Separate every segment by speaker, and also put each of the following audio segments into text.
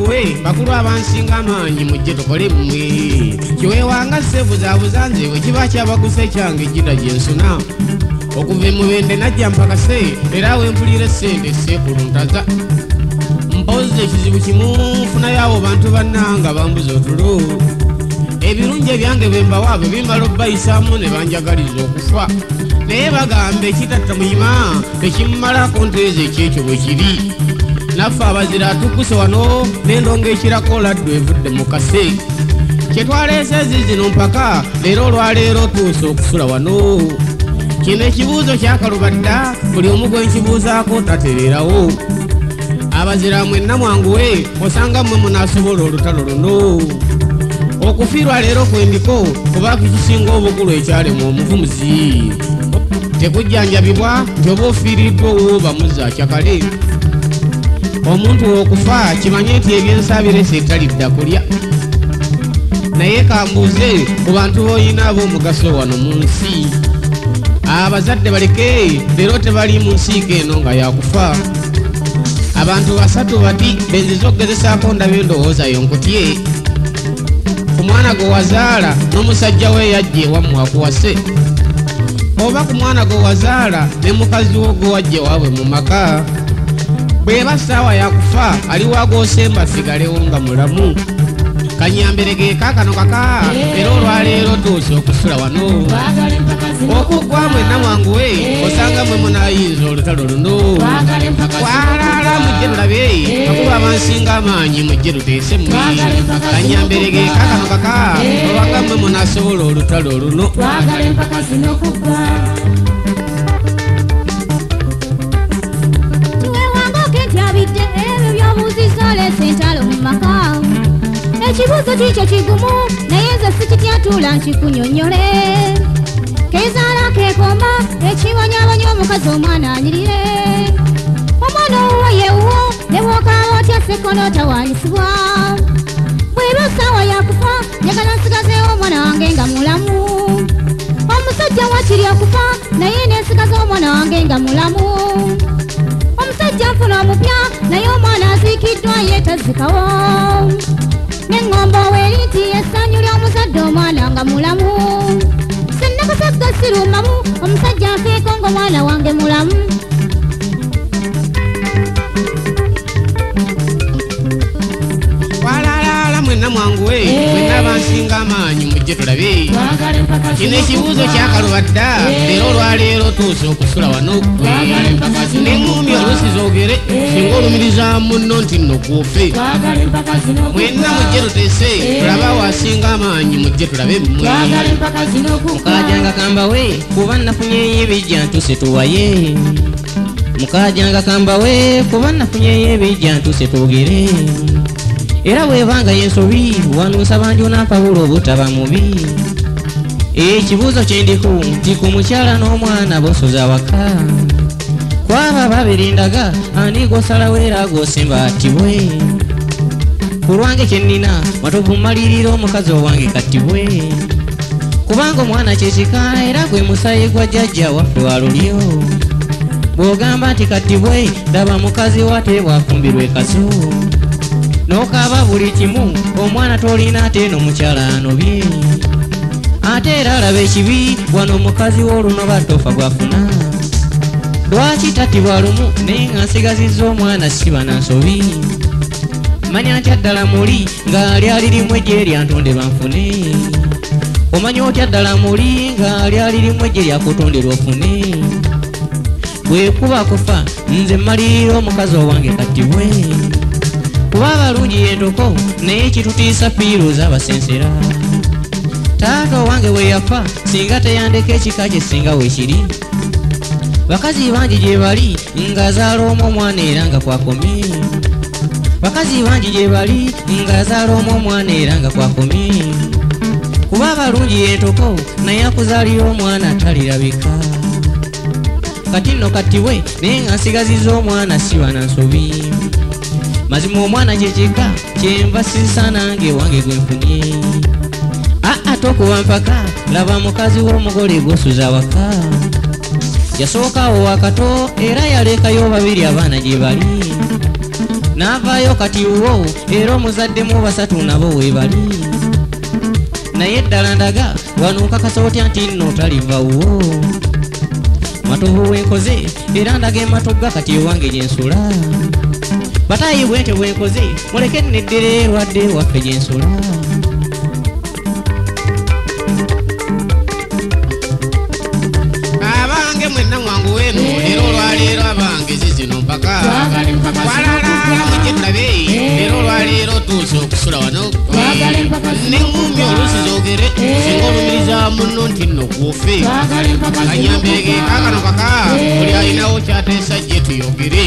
Speaker 1: we bakulu abansinga amaanyi mujje tukole mmwe kiweewanga sebuzaabuza nze bwe kiba kyabaguse kyange ejjira gye nsuna okuva emubende najja mpaka se era wempulira essente sekuluntaza mpozi ekizibu kimu nfunayo abo bantu bannanga bambuza otulo ebirungi ebyange bembawa bwe bimala obbayisaamu ne banjagaliza okufa naye bagamba ekitatta muyima tekimumalako nteeza ekyekyo bwe kiri naffe abazira atukkuse wano n'endonga ekirako oladdu evudde mu kase kyetwaleese zizino mpaka leero olwaleero tuuse okusula wano kino ekibuuzo kyakalubadda buli omu gwe nkibuuzaako tatereerawo abazira mwenna mwanguwe osanga mmwe munaasobola olutalo luno okufiirwa leero kwendiko kuba kikisinga obukulu ekyalema omuvumuzi tekujjanjabibwa nti oba ofiiriddwa owooba muzakyakale omuntu okufa kimanye nti ebyensabirese etalidda kulya naye kambuuze ku bantu b'oyina ab'omugaso wano mu nsi abazadde baleke leero tebali mu nsiiko eno nga yakufa abantu basatu bati benziza okugezesaako ndaba endowooza yonkutye ku mwana gwe wazaala n'omusajja we yajja ewammwe akuwase oba ku mwana gwe wazaala ne mukazi wo gwe wajja ewaabwe mu maka bweba ssaawa yakufa aliwo agoosemba asigalewo nga mulamu kanyamberege kaakano kaka era olwaleero tuuse okusula wano okuggwa mwenna mwanguwe osanga mwe munaayinza olutalo luno kwalaala mujje tulabe bakuba abansinga amaanyi mujje tuteese mmwe kanyamberege kaakano kaka obanga mwe munaasobola olutalo luno
Speaker 2: ekibuuzo kikyo kigumu naye nze sikityatula nkikunyonyole kezaala kekomba ekibonyaabonya omukazi omwana anyirire omwana owuwo yewuwo ne bwokaaba otya sekono tawaanyisibwa bweba ssaawa yakufa njagala nsigazeewo omwana wange nga mulamu omusajja wakiri okufa naye nensigaze omwana wange nga mulamu omusajja nfuna omupya naye omwana aziikiddwa ye tazikawo n'engombo weeriti essanyu ly'omuzadde omwana nga mulamu sennakasagga sirumamu omusajja nfeeko ng'omwana wange mulamu
Speaker 1: kwalaalaala mwenna mwanguwe mwenna abansinga amaanyi mujje tulabe kino ekibuuzo kyakalubadda leero olwaleero tuuse okusula wano n'eŋŋumbi oluusi zoogere singa olumiriza munno nti nno kuufe mwenna mujje tuteese tulaba wasinga amaanyi mujje tulabe mmwe
Speaker 3: mukajanga kambawe kuba nafunyeyo ebijja ntuse tuwaye mukajanga kambawe kuba nafunyeyo ebijja ntuse twogere era bwebanga yensobi wanuusa bangi onampawula obutaba mubi ekibuuzo kyendiku nti ku mukyala n'omwana bosoza waka kwaba babirindaga ani gosalawo era gosemba attibwe ku lwange kyennina matovumalirira omukazi owange kattibwe kubanga omwana kyekika era gwe musayi gwa jjajja waffe walulyo bw'ogamba nti kattibwe daba mukazi wate bwafumbirwa ekaso n'okaaba buli kimu omwana tolina ate n'omukyala anobye ate era alaba ekibi wano omukazi w'oluno batofa gwafuna lwaki tattibwa lumu naye nga nsigazizza omwana siba na nsobi manya ntya ddala muli nga lyalirimu ejje lyantonderwa nfune omanya otya ddala muli nga lyalirimu ejje lyakutonderwa ofune bwekuba kufa nze mmalirira omukazi owange kattibwe kuba abalungi yendoko naye kitutiisa piiruza abasensera taata owange we yafa singa teyandeka ekika kye singa weekiri bakazi bangi gye bali ng'azaala omu omwana era nga kwakomye bakazi bangi gye bali ng'azaala omu omwana era nga kwakomye kuba abalungi yentoko naye akuzaalira omwana talirabika kati nno kattibwe naye nga nsigazizza omwana siba na nsobi mazima omwana kyekika kyenva sisa nange wange gwe nfunye tokuba mpaka laba mukazi w'omugole gosuza waka yasookawo wakato era yalekayo babiri abaana gye bali n'avaayo kati wo era omuzaddemu basatu nabo weebali naye ddala ndaga wano nkakasa otya nti nno talivawo matovu wenkoze era ndaga ematogga kati ewange gyensula batayi bwente bwenkoze muleke neddere lwadde waffe gyensula
Speaker 1: abange mwenna mwangu wenu era olwaleero abange zizino mpaka walala mujje tulabe era olwaleero tuuse okusula wano neŋŋumya oluusi zoogere singa olumiriza munno nti nno kuofe kanyambirege kakano kaka buli alinawo kyateesa gye tuyogere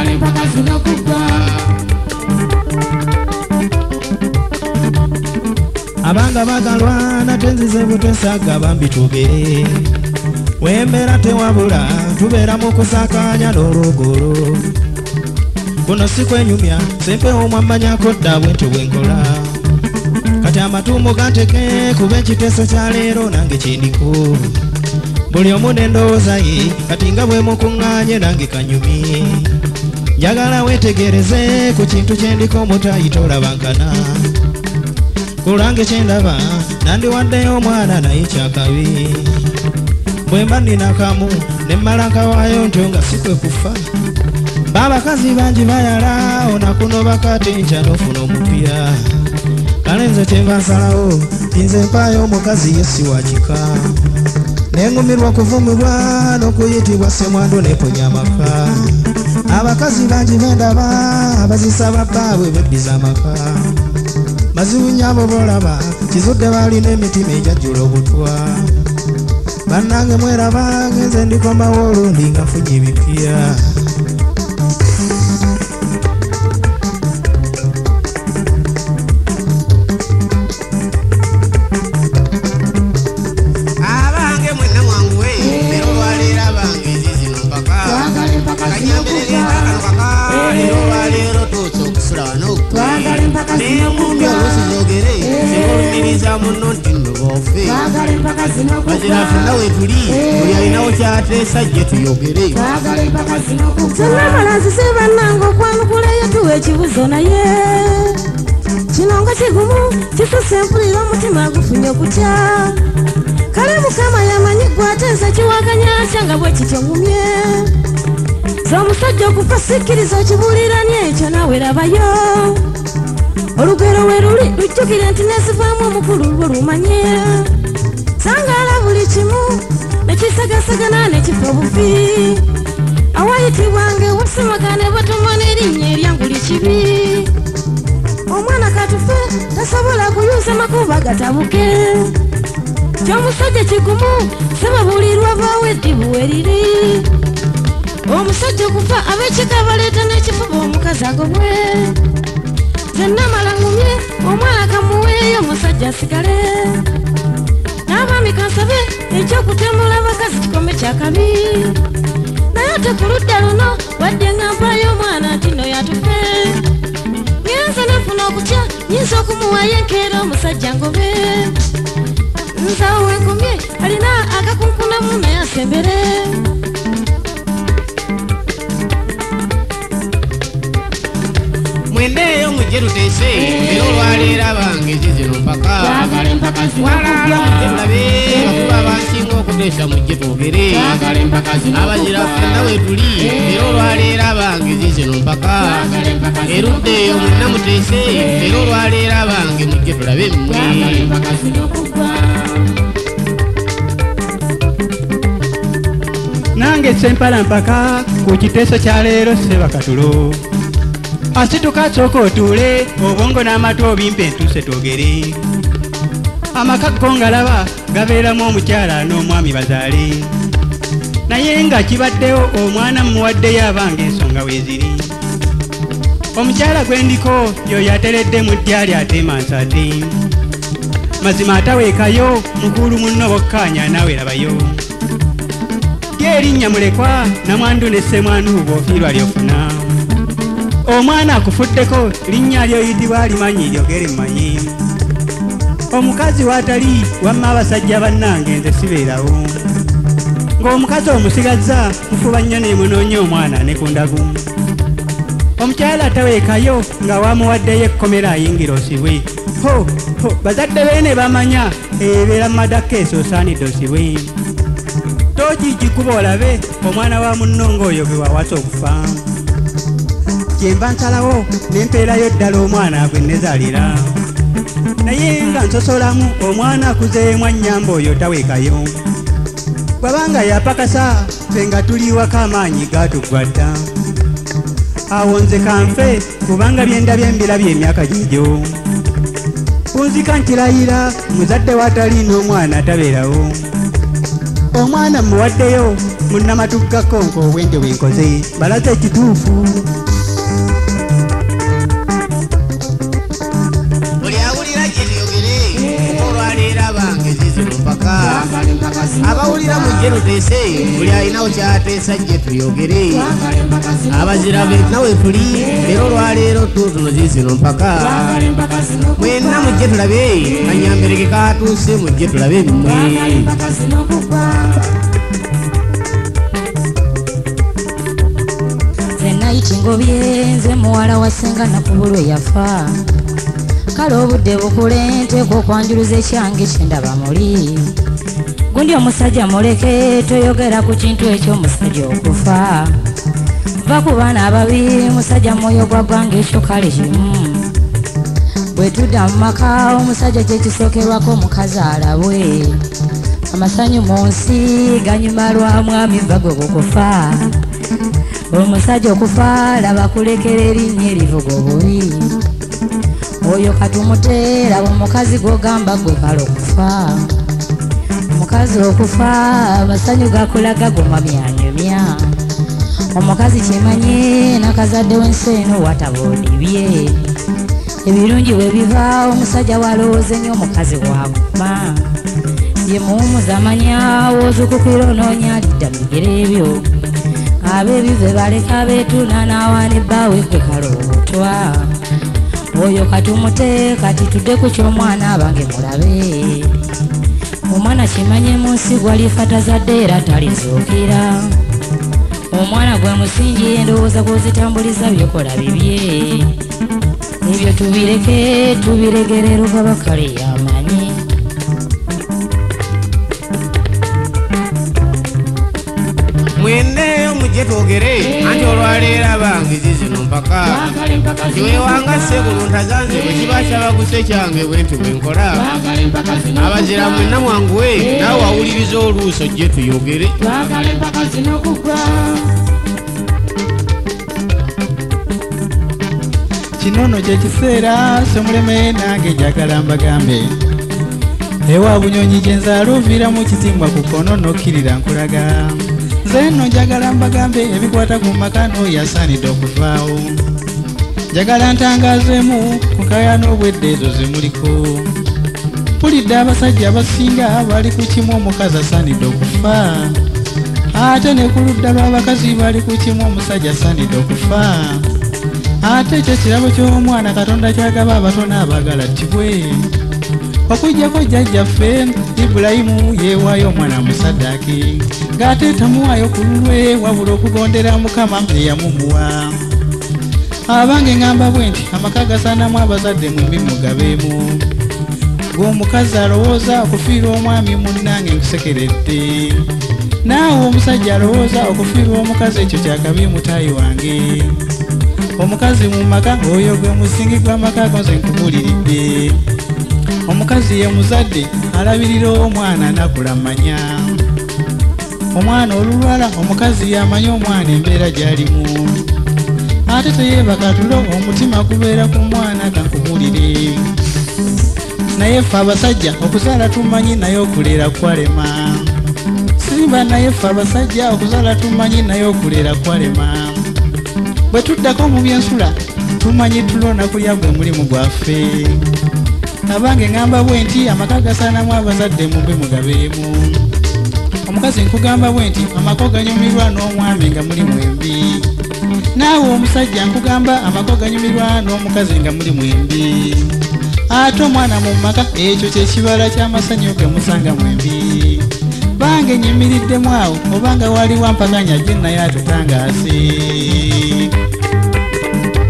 Speaker 4: abanga bagalwa natenzize butesaga bambi tugere wembeera tewabula tubeera mu kusakanya n'olugolo kuno si kwenyumya sempewo mwammanyako dda bwente bwenkola kati amatumu ganteke kuba ekiteeso kya leero nange kyendiko buli omu n'endowooza ye kati nga bwe mukuŋŋaanye nange kanyumye njagala weetegereze ku kintu kyendiko omutayita olabankana kulange kyendaba nandiwaddeyo omwana naye kyakabi bwe mba nnina kamu ne mmala nkawaayo ntyo nga si kwe kufa babakazi bangi bayala onakuno bakati nkya n'ofuna omupira kale nze kyenva nsalawo nze mpaayo omukazi ye si wakika neŋŋumirwa okuvumibwa n'okuyitibwa ssemwandu neponya amaka abakazi bangi bendaba abazisaba bbaabwe bebbiza amaka baziwunya abo bolaba kizudde balina emitima egyajjula obutwa bannange mweraba ngenze ndikomawo olundi nga nfunye ebipya
Speaker 1: abange mwenna mwangu we era olwaleero abange zizino mpaka kanyambirege kakano kaka era olwaleero tuuse okusula wano neŋŋumya oluusi zoogere singa olumiriza munno nti nno boofe bazira fenna wetuli buli alinawo kyateesa gye tuyogere
Speaker 5: zenamala nzise bannange okwanukulayo tuwa ekibuzo naye kino nga kigumu kisuse empulira omutima gufunye okutya kale mukama yamanyi gwateesa kiwakanya atya nga bwe kityo ngumye z'omusajja okufa sikkiriza okibuuliranye ekyo nawe rabayo olugero we luli lujjukire nti nezivaamu omukulu lwo lumanye sangaala buli kimu nekisagasagana nekifa obufi awayitibwange wasemagane batomwa n'erinnya eryanguli kibi omwana katufe tasobola kuyuza makuba gatabuke kyomusajja kigumu sebabuulirwa baawe eddibu weriri omusajja okufa ab'ekika baleeta n'ekifuba omukazi agobwe zenamala ngumye omwana kamuweeyo omusajja asigale n'abaami kansabe ekyokutemula abakazi kikome kyakabi naye ate ku ludda luno wadde nga mpaayo omwana nti nno yatufe ngenze nefuna okutya nyinza okumuwaayo enkeera omusajja ngobe nzawo wengumye alina akakunkunamu naye asembere
Speaker 1: mwendeeyo mujje tuteese era olwaleero abange zizino mpaka walala mujje tulabe bakuba abansinga okuteesa mujje twogere abazira fenna wetuli era olwaleero abange zizino mpaka eruddeeyo mwenna muteese era olwaleero abange mujje tulabe mmwe
Speaker 6: nange sempala mpaka ku kiteeso kya leero sebakatulo asituka sooka otuule obwongo n'amatu obimpe entuuse twogere amaka go ngalaba gabeeramu omukyala n'omwami bazaale naye nga kibaddewo omwana mmuwaddeyo abange ensonga weeziri omukyala gwe ndiko yoyo ateredde mu ddyali ateemansa ate mazima ataweekayo mukulu munno bokkaanya naawe rabayo lyerinnya mulekwa namwandu ne ssemwandu bw'ofiirwa lyofuna omwana akufuddeko linnya lyoyitibwa alimanyi lyogere mmanyi omukazi waatali wamma abasajja bannange nze sibeerawo ng'omukazi omusigazza mufuba nnyo ne munoonya omwana ne ku ndagu omukyala taweekayo nga wamuwaddeyo ekkomera ayingira osibwe. Bazadde beene bamanya ebeera madaka esosaanidde osibwe. Togigikuba olabe omwana wa munnongo oyo gwe wawasa okufa. Kyemba nsalawo nempeerayo ddala omwana gwe nezaalira, naye nga nsosolamu omwana akuzeemu annyamba oyo taweekayo. Bwabanga yapakasa ffe nga tuli waka amaanyi gaatugwadda. Awo nze kanfe kubanga byendabye mbirabye emyaka gigyo. Kunzika nkirayira muzadde watali n'omwana tabeerawo. Omwana muwaddeyo munnamatugakonko obwenge bwenkoze balaze ekituufu.
Speaker 1: buli awulira kyetuyogere olwaleera bange zizino mpaka abawulira mujje tuteese buli alinawo kyateesa jje tuyogere abazira nawe tuli era olwaleero tutuno zizino mpaka mwenna mujje tulabe kanyambereke katuuse mujje tulabe mmwe.
Speaker 5: Nayikingobye nze muwala wa ssenga nakubulwe yafa. Kale obudde bukule nteekwa okwanjuluza ekyange kyendaba muli. Gundi omusajja muleke toyogera ku kintu ekyomusajja okufa. Va ku baana ababi musajja mwoyo gwa ggwanga ekyo kale kimu. Bwe tudda mu maka omusajja kyekisookerwako omukazi alabwe. Amasanyu mu nsi ganyuma lwa mwami bagwe kukufa. Omusajja okufa laba kulekera erinnya erivuga obubi. Oyo katumuteera omukazi gwogamba gwe kale okufa. Omukazi okufa amasanyu gakulaga goma myanyumya. Omukazi kyemanye nakazadde w'ensi eno watabodibye. Ebirungi bwe biva omusajja walowooza ennyo omukazi wakuma. Ye muwumuza amanya wozukukira onoonya lidda bigere ebyo. Abeebive baleka beetuna n'awaana ebbaawe gwe kale obutwa. Oyo katumute kati tudde ku ky'omwana abange mulabe. Omwana kimanye mu nsi gwalifa tazadde era talizuukira. Omwana gwe musingi endowooza gw'ozitambuliza byokola bibye. Ebyo tubireke tubiregere lugaba kale yamanyi.
Speaker 1: Mwenneyo mujje twogere anti olwaleera bange zizino mpaka kiwewanga sekulu ntazanze bwe kiba kyabaguse kyange bwentu bwenkola. Abazira mwenna mwanguwe nawe wawuliriza oluuso jje tuyogere.
Speaker 4: Kino nno kye kiseera semuleme nange njagala mbagambe. Ewa bunyonyi gye nzaala oviira mu kitimbwa ku kono nokkirira nkulaga. Nze nno njagala mbagambe ebikwata ku maka n'oyo asaanidde okuvaawo. Njagala ntangaazeemu ku nkaayana obwedde ezo ze muliko. Mpulidde abasajja abasinga bali ku kimu omukazi asaanidde okufa. Ate ne ku ludda lw'abakazi bali ku kimu omusajja asaanidde okufa. Ate ekyo kirabo ky'omwana Katonda kyagaba abatono abaagala ttibwe. Okujjako jjajjaffe Ibulayimu yeewaayo omwana musaddaaki. Ng'ate tamuwaayo ku lulwe wabula okugondera Mukama eyamumuwa. Abange ngamba bwe nti amaka gasaanamu abazadde mwembi mugabeemu. Ng'omukazi alowooza okufiirwa omwami munnange nkusekeredde. Naawe omusajja alowooza okufiirwa omukazi ekyo kyakabi mutaayi wange. Omukazi mu maka oyo gwe musingi gw'amaka go nze nkubuliridde. Omukazi ye muzadde alabirira omwana nakula manya. Omwana olulwala omukazi yamanya omwana embeera gy'alimu. Ate teyeebaka tulo omutima gubeera ku mwana kankubulire. Naye ffe abasajja okuzaala tumanyi naye okuleera kwalema. Simba naye ffe abasajja okuzaala tumanyi naye okuleera kwalema. Bwe tuddako mu byensula tumanyi tulona kulya gwe mulimu gwaffe. Abange ngamba bwe nti amaka gasaanamu abazadde mube mugabeemu. Omukazi nkugamba bwe nti amako ganyumirwa n'omwami nga muli mwembi. Naawe omusajja nkugamba amako ganyumirwa n'omukazi nga muli mwembi. Ate omwana mu maka ekyo kye kibala ky'amasanyu ge musanga mwembi. Bange nyimiriddemu awo obanga waliwo ampaganya jje naye atutangaase.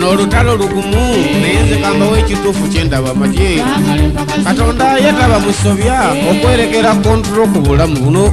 Speaker 1: n'olutalo lugumu naye nze kambawo ekituufu kyendaba matye katonda yetaba musobya okwerekera kontrolo ku bulamu buno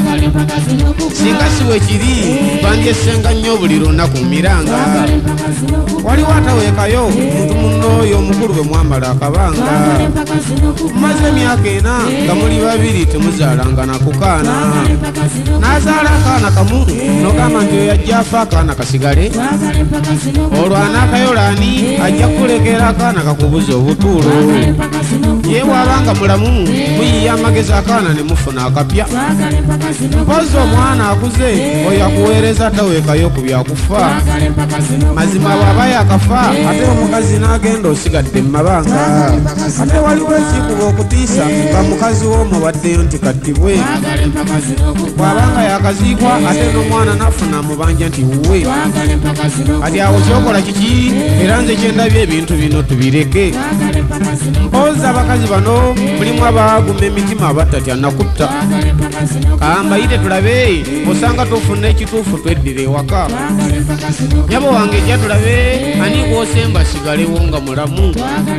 Speaker 1: singa siwe kiri twandyesenga nnyo buli lunaku miranga waliwo ataweekayo muntu munnooyo omukulu bwe mwamala akabanga mumaze emyaka ena nga muli babiri temuzaalanga nakukaana n'azaala akaana kamu nogamba nti oyo ajja afa akaana kasigale olwo anaakayolaani ajja kukulekera akaana kakubuza obutuulo ye bw'abanga mulamu muyiya amagezi akaana ne mufuna akapya mpozi omwana akuze oyo akuweereza taweekayo ku byakufa mazima bw'aba yakafa ate omukazi n'agenda osigadde mu mabanga ate waliwo ekikuba okutiisa nga mukazi w'omubaddeyo nti kattibwe bw'abanga yakaziikwa ate n'omwana n'afuna mubanja nti wuwe kati awo kyokola kiki era nze kyendabye ebintu bino tubireke mpozi abakazi bano mulimu abaaguma emitima abatatya nakutta kambayite tulabe osanga tufuna ekituufu tweddira ewaka nyabo wange ejja tulabe ani gwosemba sigalewo nga mulamu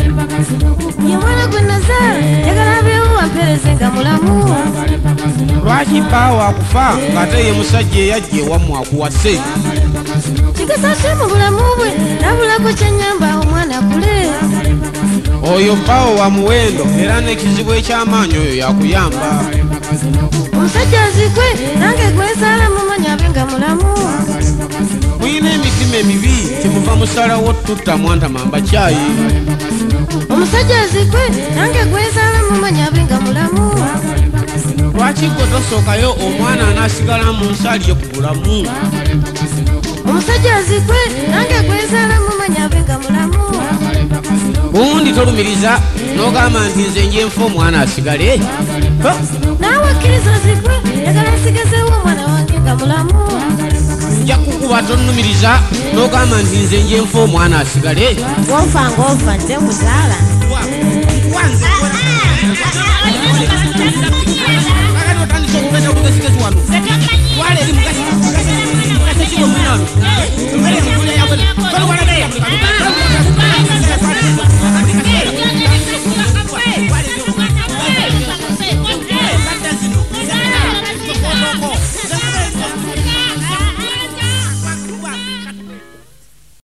Speaker 5: ye mwana gwe nazaala yagala abeewo wampeereze nga mulamu
Speaker 1: lwaki bbaawo akufa ng'ate ye musajja eyajja ewammwe akuwase
Speaker 5: kigasa ate mu bulamu bwe nabulako kyenyamba omwana akule
Speaker 1: oyo bbaawo wa muwendo era n'ekizibu eky'amaanyi oyo yakuyamba
Speaker 5: omusajja azikwe nange gwezaala mumanya abe nga mulamu
Speaker 1: muyina emitima emibi kyemuva musalawo tutta mwantamamba kyayi
Speaker 5: omusajja azikwe nange gwezaala mumanya abe nga mulamu
Speaker 1: lwaki gwe tosookayo omwana anaasigala mu nsali ye ku bulamu
Speaker 5: omusajja azikwe nange gwezaala mumanya abe nga mulamu
Speaker 1: bundi tolumiriza n'ogamba nti nze njenfa omwana asigale
Speaker 5: naawe akkiriza azikwe yagala nsigazeewo omwana wange nga mulamu
Speaker 1: nja kukuba tonnumiriza n'ogamba nti nze njenfa omwana asigale
Speaker 5: wofa ngaofa nze muzaala
Speaker 1: Wale